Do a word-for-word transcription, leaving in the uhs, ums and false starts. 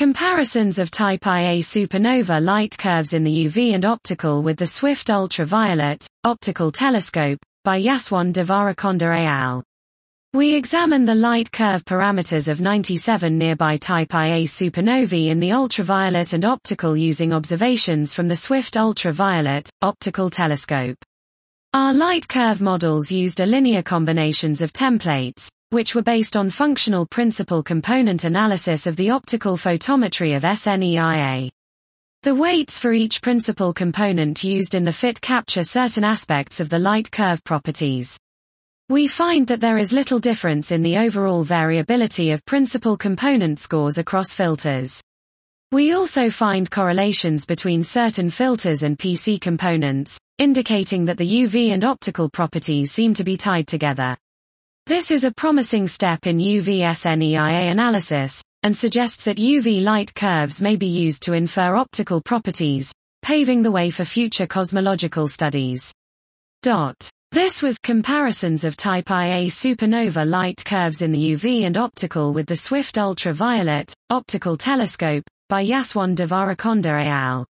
Comparisons of type Ia supernova light curves in the U V and optical with the Swift Ultraviolet Optical Telescope, by Yaswant Devarakonda et al. We examine the light curve parameters of ninety-seven nearby type Ia supernovae in the ultraviolet and optical using observations from the Swift Ultraviolet Optical Telescope. Our light curve models used a linear combinations of templates, which were based on functional principal component analysis of the optical photometry of S N E I A. The weights for each principal component used in the fit capture certain aspects of the light curve properties. We find that there is little difference in the overall variability of principal component scores across filters. We also find correlations between certain filters and P C components, indicating that the U V and optical properties seem to be tied together. This is a promising step in U V S N E I A analysis, and suggests that U V light curves may be used to infer optical properties, paving the way for future cosmological studies. Dot. This was Comparisons of Type Ia supernova light curves in the U V and optical with the Swift Ultraviolet Optical Telescope, by Yaswant Devarakonda et al.